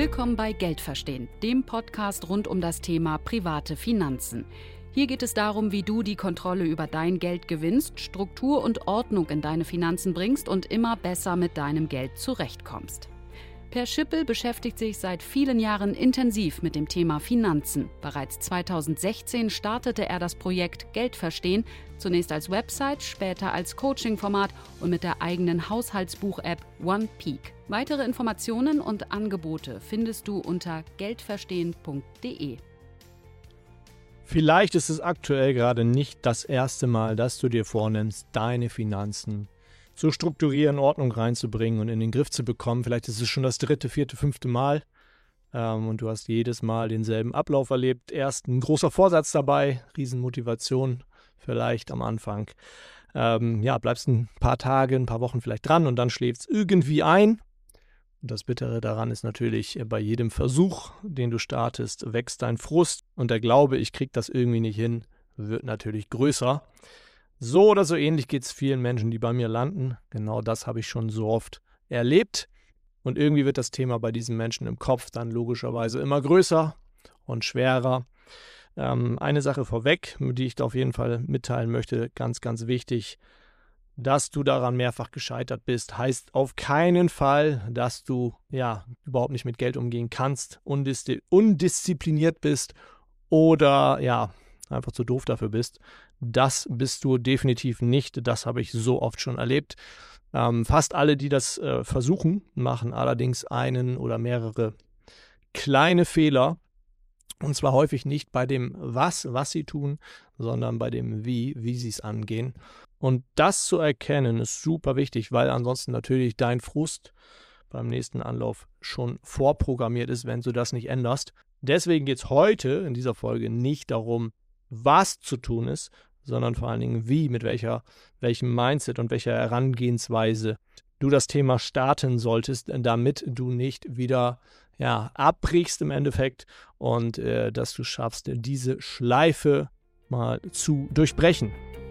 Willkommen bei Geldverstehen, dem Podcast rund um das Thema private Finanzen. Hier geht es darum, wie du die Kontrolle über dein Geld gewinnst, Struktur und Ordnung in deine Finanzen bringst und immer besser mit deinem Geld zurechtkommst. Per Schippel beschäftigt sich seit vielen Jahren intensiv mit dem Thema Finanzen. Bereits 2016 startete er das Projekt Geldverstehen, zunächst als Website, später als Coaching-Format und mit der eigenen Haushaltsbuch-App OnePeak. Weitere Informationen und Angebote findest du unter geldverstehen.de. Vielleicht ist es aktuell gerade nicht das erste Mal, dass du dir vornimmst, deine Finanzen zu strukturieren, Ordnung reinzubringen und in den Griff zu bekommen. Vielleicht ist es schon das 3., 4., 5. Mal und du hast jedes Mal denselben Ablauf erlebt. Erst ein großer Vorsatz dabei, Riesenmotivation vielleicht am Anfang. Bleibst ein paar Tage, ein paar Wochen vielleicht dran und dann schläft es irgendwie ein. Und das Bittere daran ist natürlich, bei jedem Versuch, den du startest, wächst dein Frust und der Glaube, ich krieg das irgendwie nicht hin, wird natürlich größer. So oder so ähnlich geht es vielen Menschen, die bei mir landen. Genau das habe ich schon so oft erlebt. Und irgendwie wird das Thema bei diesen Menschen im Kopf dann logischerweise immer größer und schwerer. Eine Sache vorweg, die ich da auf jeden Fall mitteilen möchte, ganz, ganz wichtig, dass du daran mehrfach gescheitert bist, heißt auf keinen Fall, dass du überhaupt nicht mit Geld umgehen kannst, undiszipliniert bist oder einfach zu doof dafür bist. Das bist du definitiv nicht. Das habe ich so oft schon erlebt. Fast alle, die das versuchen, machen allerdings einen oder mehrere kleine Fehler. Und zwar häufig nicht bei dem was sie tun, sondern bei dem wie sie es angehen. Und das zu erkennen ist super wichtig, weil ansonsten natürlich dein Frust beim nächsten Anlauf schon vorprogrammiert ist, wenn du das nicht änderst. Deswegen geht es heute in dieser Folge nicht darum, was zu tun ist, sondern vor allen Dingen wie, mit welchem Mindset und welcher Herangehensweise du das Thema starten solltest, damit du nicht wieder abbrichst im Endeffekt und dass du schaffst, diese Schleife mal zu durchbrechen.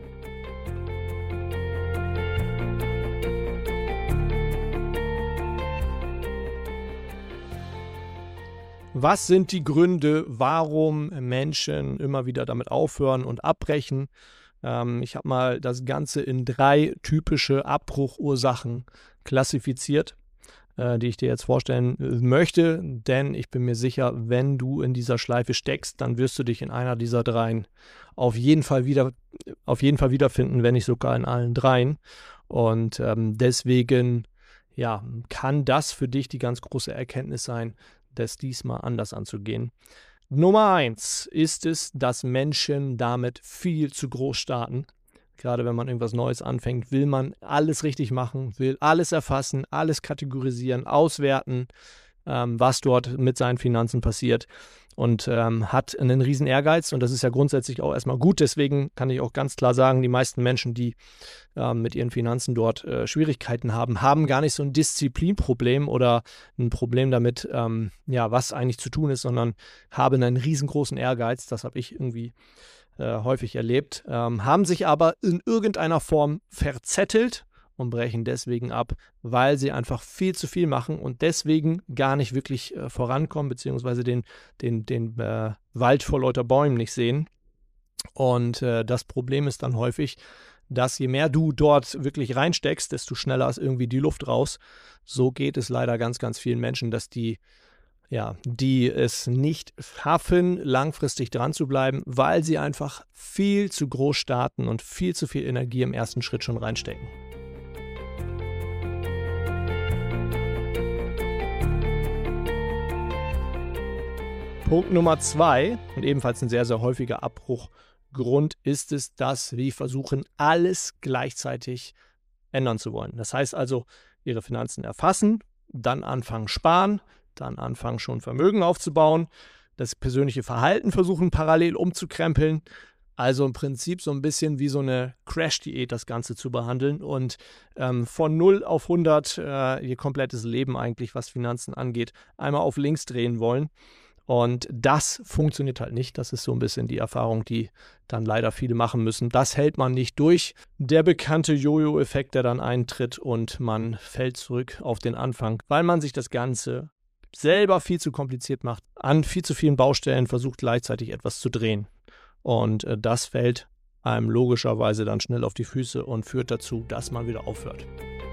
Was sind die Gründe, warum Menschen immer wieder damit aufhören und abbrechen? Ich habe mal das Ganze in 3 typische Abbruchursachen klassifiziert, die ich dir jetzt vorstellen möchte. Denn ich bin mir sicher, wenn du in dieser Schleife steckst, dann wirst du dich in einer dieser 3 auf jeden Fall wiederfinden, wenn nicht sogar in allen 3. Und deswegen kann das für dich die ganz große Erkenntnis sein, das diesmal anders anzugehen. Nummer 1 ist es, dass Menschen damit viel zu groß starten. Gerade wenn man irgendwas Neues anfängt, will man alles richtig machen, will alles erfassen, alles kategorisieren, auswerten, was dort mit seinen Finanzen passiert und hat einen riesen Ehrgeiz und das ist ja grundsätzlich auch erstmal gut. Deswegen kann ich auch ganz klar sagen, die meisten Menschen, die mit ihren Finanzen dort Schwierigkeiten haben gar nicht so ein Disziplinproblem oder ein Problem damit, was eigentlich zu tun ist, sondern haben einen riesengroßen Ehrgeiz. Das habe ich irgendwie häufig erlebt, haben sich aber in irgendeiner Form verzettelt und brechen deswegen ab, weil sie einfach viel zu viel machen und deswegen gar nicht wirklich vorankommen, beziehungsweise den Wald vor lauter Bäumen nicht sehen. Und das Problem ist dann häufig, dass je mehr du dort wirklich reinsteckst, desto schneller ist irgendwie die Luft raus. So geht es leider ganz, ganz vielen Menschen, dass die es nicht schaffen, langfristig dran zu bleiben, weil sie einfach viel zu groß starten und viel zu viel Energie im ersten Schritt schon reinstecken. Punkt Nummer 2 und ebenfalls ein sehr, sehr häufiger Abbruchgrund ist es, dass wir versuchen, alles gleichzeitig ändern zu wollen. Das heißt also, ihre Finanzen erfassen, dann anfangen sparen, dann anfangen schon Vermögen aufzubauen, das persönliche Verhalten versuchen parallel umzukrempeln. Also im Prinzip so ein bisschen wie so eine Crash-Diät das Ganze zu behandeln und von 0 auf 100 ihr komplettes Leben eigentlich, was Finanzen angeht, einmal auf links drehen wollen. Und das funktioniert halt nicht. Das ist so ein bisschen die Erfahrung, die dann leider viele machen müssen. Das hält man nicht durch. Der bekannte Jojo-Effekt, der dann eintritt und man fällt zurück auf den Anfang, weil man sich das Ganze selber viel zu kompliziert macht, an viel zu vielen Baustellen versucht gleichzeitig etwas zu drehen. Und das fällt einem logischerweise dann schnell auf die Füße und führt dazu, dass man wieder aufhört.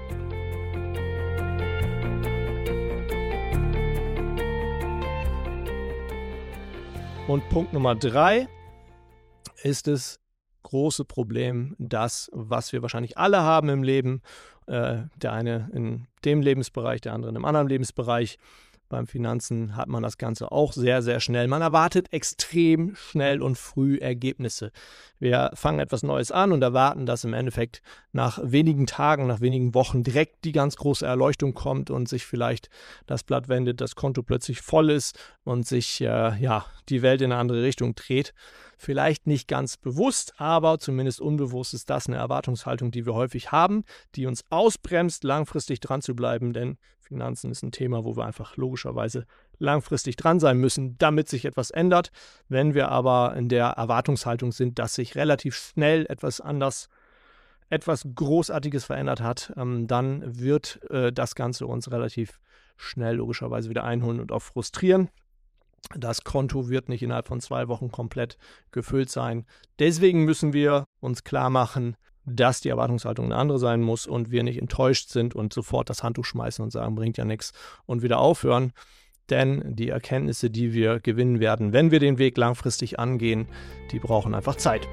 Und Punkt Nummer 3 ist das große Problem, das, was wir wahrscheinlich alle haben im Leben, der eine in dem Lebensbereich, der andere in einem anderen Lebensbereich. Beim Finanzen hat man das Ganze auch sehr, sehr schnell. Man erwartet extrem schnell und früh Ergebnisse. Wir fangen etwas Neues an und erwarten, dass im Endeffekt nach wenigen Tagen, nach wenigen Wochen direkt die ganz große Erleuchtung kommt und sich vielleicht das Blatt wendet, das Konto plötzlich voll ist und sich die Welt in eine andere Richtung dreht. Vielleicht nicht ganz bewusst, aber zumindest unbewusst ist das eine Erwartungshaltung, die wir häufig haben, die uns ausbremst, langfristig dran zu bleiben, denn Finanzen ist ein Thema, wo wir einfach logischerweise langfristig dran sein müssen, damit sich etwas ändert. Wenn wir aber in der Erwartungshaltung sind, dass sich relativ schnell etwas Großartiges verändert hat, dann wird das Ganze uns relativ schnell logischerweise wieder einholen und auch frustrieren. Das Konto wird nicht innerhalb von 2 Wochen komplett gefüllt sein. Deswegen müssen wir uns klar machen, dass die Erwartungshaltung eine andere sein muss und wir nicht enttäuscht sind und sofort das Handtuch schmeißen und sagen, bringt ja nichts und wieder aufhören. Denn die Erkenntnisse, die wir gewinnen werden, wenn wir den Weg langfristig angehen, die brauchen einfach Zeit.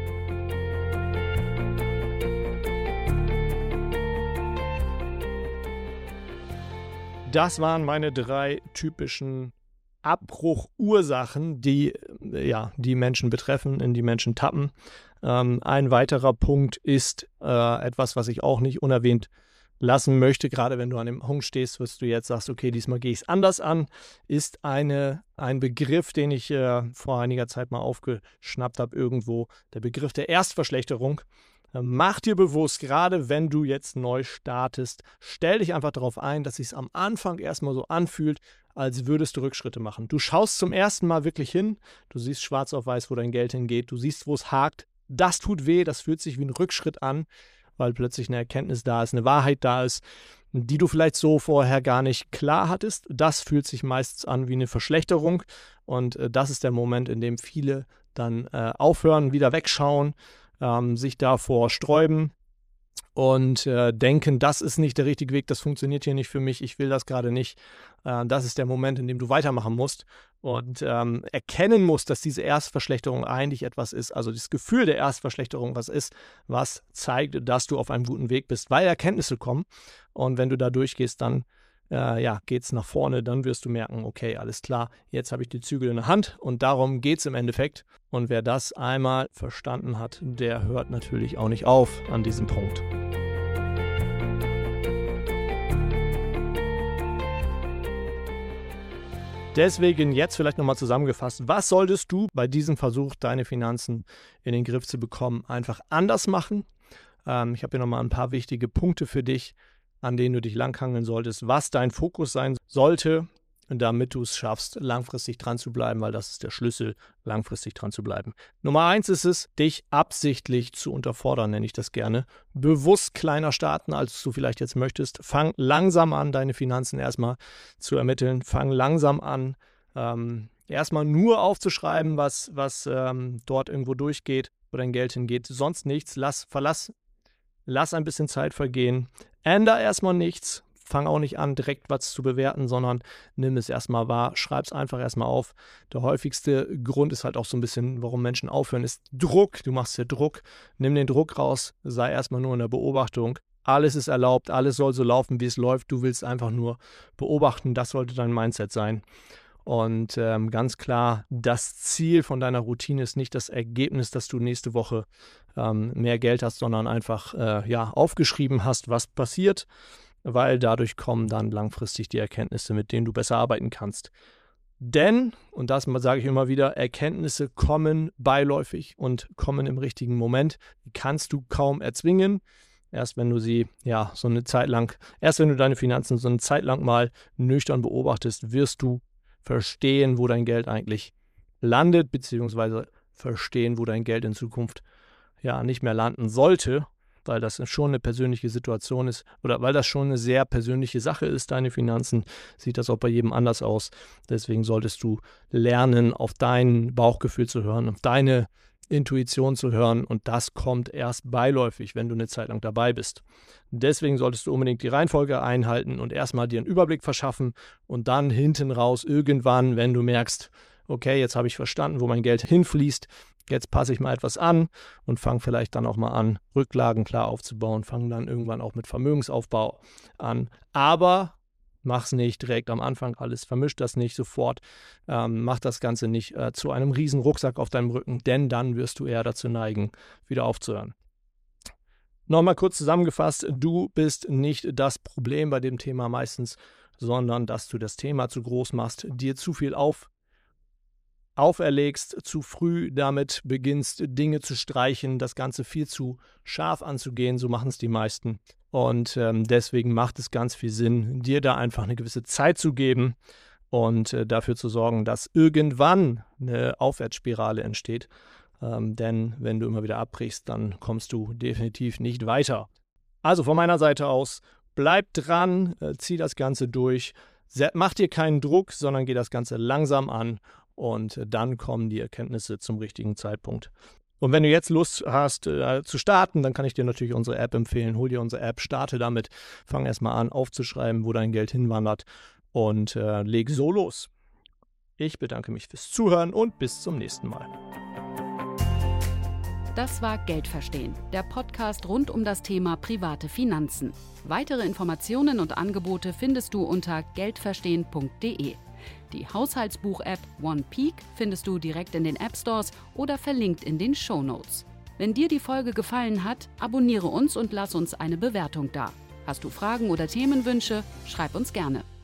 Das waren meine 3 typischen Abbruchursachen, die Menschen betreffen, in die Menschen tappen. Ein weiterer Punkt ist etwas, was ich auch nicht unerwähnt lassen möchte, gerade wenn du an dem Punkt stehst, wirst du jetzt sagst, okay, diesmal gehe ich es anders an, ist ein Begriff, den ich vor einiger Zeit mal aufgeschnappt habe irgendwo, der Begriff der Erstverschlechterung. Mach dir bewusst, gerade wenn du jetzt neu startest, stell dich einfach darauf ein, dass es sich am Anfang erstmal so anfühlt, als würdest du Rückschritte machen. Du schaust zum ersten Mal wirklich hin, du siehst schwarz auf weiß, wo dein Geld hingeht, du siehst, wo es hakt. Das tut weh, das fühlt sich wie ein Rückschritt an, weil plötzlich eine Erkenntnis da ist, eine Wahrheit da ist, die du vielleicht so vorher gar nicht klar hattest. Das fühlt sich meistens an wie eine Verschlechterung und das ist der Moment, in dem viele dann aufhören, wieder wegschauen, sich davor sträuben und denken, das ist nicht der richtige Weg, das funktioniert hier nicht für mich, ich will das gerade nicht. Das ist der Moment, in dem du weitermachen musst und erkennen musst, dass diese Erstverschlechterung eigentlich etwas ist, also das Gefühl der Erstverschlechterung was ist, was zeigt, dass du auf einem guten Weg bist, weil Erkenntnisse kommen und wenn du da durchgehst, dann geht's nach vorne, dann wirst du merken, okay, alles klar, jetzt habe ich die Zügel in der Hand und darum geht's im Endeffekt. Und wer das einmal verstanden hat, der hört natürlich auch nicht auf an diesem Punkt. Deswegen jetzt vielleicht nochmal zusammengefasst, was solltest du bei diesem Versuch, deine Finanzen in den Griff zu bekommen, einfach anders machen? Ich habe hier nochmal ein paar wichtige Punkte für dich, an denen du dich langhangeln solltest, was dein Fokus sein sollte, damit du es schaffst, langfristig dran zu bleiben, weil das ist der Schlüssel, langfristig dran zu bleiben. Nummer 1 ist es, dich absichtlich zu unterfordern, nenne ich das gerne. Bewusst kleiner starten, als du vielleicht jetzt möchtest. Fang langsam an, deine Finanzen erstmal zu ermitteln. Fang langsam an, erstmal nur aufzuschreiben, was dort irgendwo durchgeht, wo dein Geld hingeht. Sonst nichts. Lass ein bisschen Zeit vergehen. Änder erstmal nichts. Fang auch nicht an, direkt was zu bewerten, sondern nimm es erstmal wahr. Schreib es einfach erstmal auf. Der häufigste Grund ist halt auch so ein bisschen, warum Menschen aufhören, ist Druck. Du machst dir Druck. Nimm den Druck raus. Sei erstmal nur in der Beobachtung. Alles ist erlaubt. Alles soll so laufen, wie es läuft. Du willst einfach nur beobachten. Das sollte dein Mindset sein. Und ganz klar, das Ziel von deiner Routine ist nicht das Ergebnis, dass du nächste Woche mehr Geld hast, sondern einfach aufgeschrieben hast, was passiert, weil dadurch kommen dann langfristig die Erkenntnisse, mit denen du besser arbeiten kannst. Denn, und das sage ich immer wieder, Erkenntnisse kommen beiläufig und kommen im richtigen Moment. Die kannst du kaum erzwingen. Erst wenn du deine Finanzen so eine Zeit lang mal nüchtern beobachtest, wirst du verstehen, wo dein Geld eigentlich landet, beziehungsweise verstehen, wo dein Geld in Zukunft nicht mehr landen sollte. weil das schon eine persönliche Situation ist oder weil das schon eine sehr persönliche Sache ist, deine Finanzen, sieht das auch bei jedem anders aus. Deswegen solltest du lernen, auf dein Bauchgefühl zu hören, auf deine Intuition zu hören, und das kommt erst beiläufig, wenn du eine Zeit lang dabei bist. Deswegen solltest du unbedingt die Reihenfolge einhalten und erstmal dir einen Überblick verschaffen und dann hinten raus irgendwann, wenn du merkst, okay, jetzt habe ich verstanden, wo mein Geld hinfließt, jetzt passe ich mal etwas an und fange vielleicht dann auch mal an, Rücklagen klar aufzubauen, fange dann irgendwann auch mit Vermögensaufbau an. Aber mach's nicht direkt am Anfang alles, vermisch das nicht sofort, mach das Ganze nicht zu einem riesen Rucksack auf deinem Rücken, denn dann wirst du eher dazu neigen, wieder aufzuhören. Nochmal kurz zusammengefasst, du bist nicht das Problem bei dem Thema meistens, sondern dass du das Thema zu groß machst, dir zu viel auferlegst, zu früh damit beginnst, Dinge zu streichen, das Ganze viel zu scharf anzugehen, so machen es die meisten. Und deswegen macht es ganz viel Sinn, dir da einfach eine gewisse Zeit zu geben und dafür zu sorgen, dass irgendwann eine Aufwärtsspirale entsteht. Denn wenn du immer wieder abbrichst, dann kommst du definitiv nicht weiter. Also von meiner Seite aus, bleib dran, zieh das Ganze durch, mach dir keinen Druck, sondern geh das Ganze langsam an und dann kommen die Erkenntnisse zum richtigen Zeitpunkt. Und wenn du jetzt Lust hast zu starten, dann kann ich dir natürlich unsere App empfehlen. Hol dir unsere App, starte damit, fang erstmal an aufzuschreiben, wo dein Geld hinwandert und leg so los. Ich bedanke mich fürs Zuhören und bis zum nächsten Mal. Das war Geld verstehen, der Podcast rund um das Thema private Finanzen. Weitere Informationen und Angebote findest du unter geldverstehen.de. Die Haushaltsbuch-App OnePeak findest du direkt in den App-Stores oder verlinkt in den Shownotes. Wenn dir die Folge gefallen hat, abonniere uns und lass uns eine Bewertung da. Hast du Fragen oder Themenwünsche? Schreib uns gerne.